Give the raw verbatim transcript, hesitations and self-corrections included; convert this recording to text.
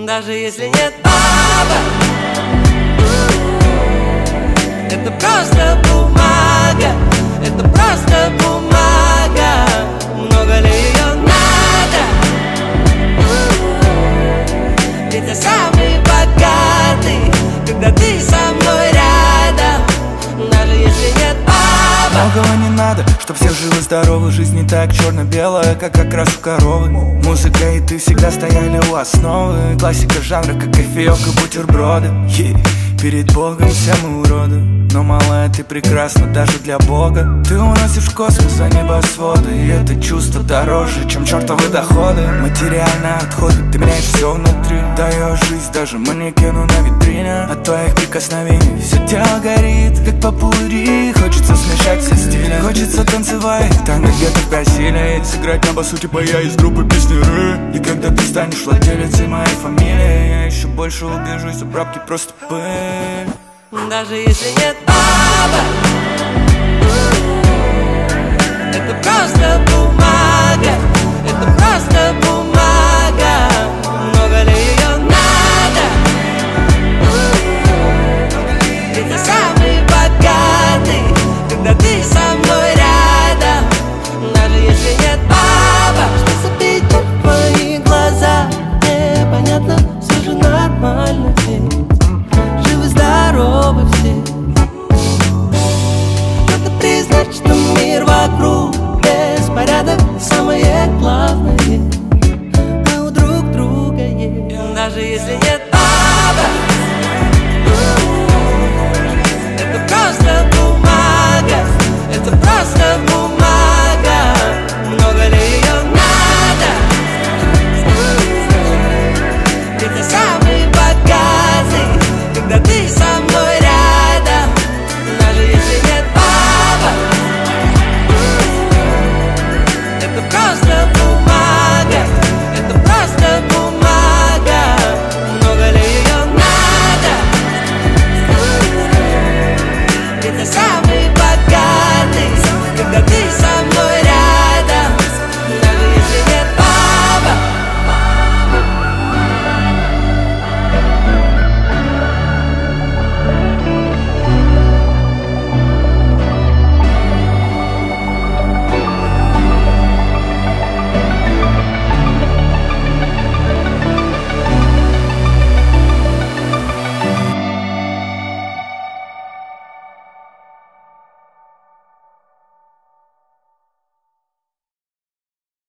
Даже если нет бабок, это просто бумага, это просто бумага. Много ли ее надо? Ведь я самый богатый, когда ты со мной рядом. Даже если нет бабок. Многого не надо, чтоб все живы, здоровы. Жизнь не так черно-белая, как как раз у коровы. Музыка и ты всегда стояли у основы. Классика жанра, как кофеек и бутерброды. yeah. Перед Богом все мы уроды, но, малая, ты прекрасна даже для Бога. Ты уносишь в космос за небосводы, и это чувство дороже, чем чертовы доходы. Материальные отходы, ты меняешь все внутри. Даешь жизнь даже манекену на витрине. От твоих прикосновений все тело горит, как попурри. Хочется смешать все стили, хочется танцевать танго где-то в Бразилии. Сыграть на басу типа я из группы песни Ры. И когда ты станешь владелицей моей фамилии, я еще больше убежусь, за бабки просто пыль. Даже если нет бабок, это просто бумага.